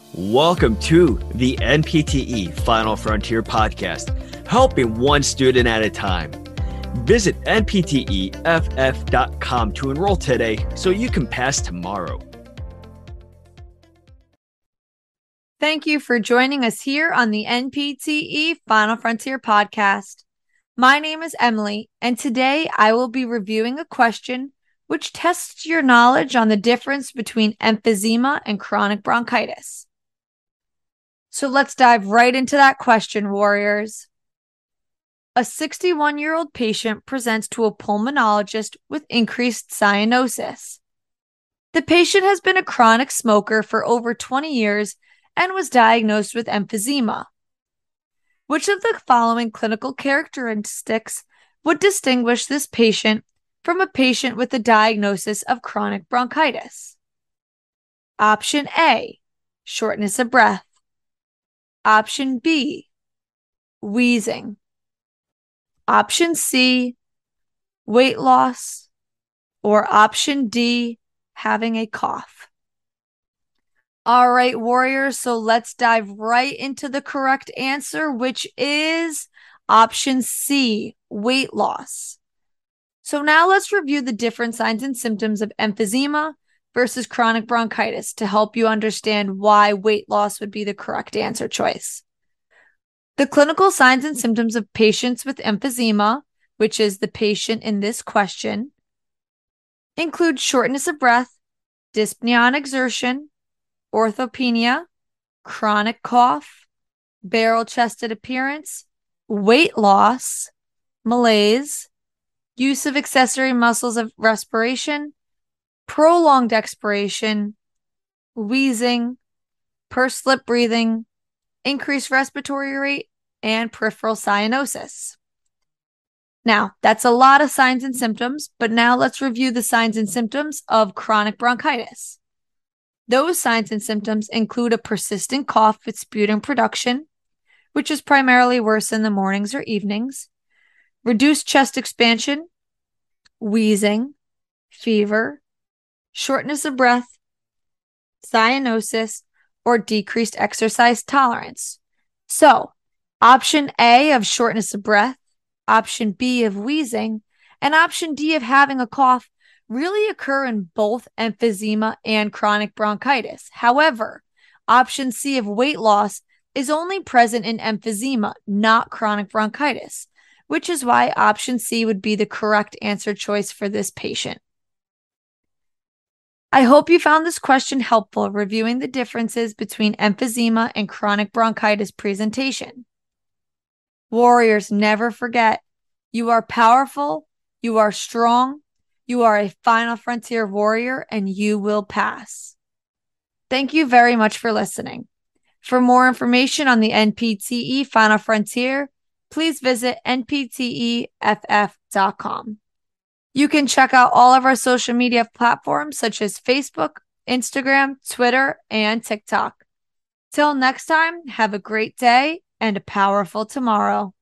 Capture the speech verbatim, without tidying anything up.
Welcome to the N P T E Final Frontier podcast, helping one student at a time. Visit N P T E F F dot com to enroll today so you can pass tomorrow. Thank you for joining us here on the N P T E Final Frontier podcast. My name is Emily, and today I will be reviewing a question which tests your knowledge on the difference between emphysema and chronic bronchitis. So let's dive right into that question, warriors. A sixty-one-year-old patient presents to a pulmonologist with increased cyanosis. The patient has been a chronic smoker for over twenty years and was diagnosed with emphysema. Which of the following clinical characteristics would distinguish this patient from a patient with a diagnosis of chronic bronchitis? Option A, shortness of breath. Option B, wheezing. Option C, weight loss. Or option D, having a cough. All right, warriors, so let's dive right into the correct answer, which is option C, weight loss. So now let's review the different signs and symptoms of emphysema versus chronic bronchitis to help you understand why weight loss would be the correct answer choice. The clinical signs and symptoms of patients with emphysema, which is the patient in this question, include shortness of breath, dyspnea on exertion, orthopnea, chronic cough, barrel-chested appearance, weight loss, malaise, use of accessory muscles of respiration, prolonged expiration, wheezing, pursed lip breathing, increased respiratory rate, and peripheral cyanosis. Now, that's a lot of signs and symptoms, but now let's review the signs and symptoms of chronic bronchitis. Those signs and symptoms include a persistent cough with sputum production, which is primarily worse in the mornings or evenings, reduced chest expansion, wheezing, fever, shortness of breath, cyanosis, or decreased exercise tolerance. So, option A of shortness of breath, option B of wheezing, and option D of having a cough really occur in both emphysema and chronic bronchitis. However, option C of weight loss is only present in emphysema, not chronic bronchitis, which is why option C would be the correct answer choice for this patient. I hope you found this question helpful reviewing the differences between emphysema and chronic bronchitis presentation. Warriors, never forget, you are powerful, you are strong, you are a Final Frontier warrior, and you will pass. Thank you very much for listening. For more information on the N P T E Final Frontier, please visit N P T E F F dot com. You can check out all of our social media platforms such as Facebook, Instagram, Twitter, and TikTok. Till next time, have a great day and a powerful tomorrow.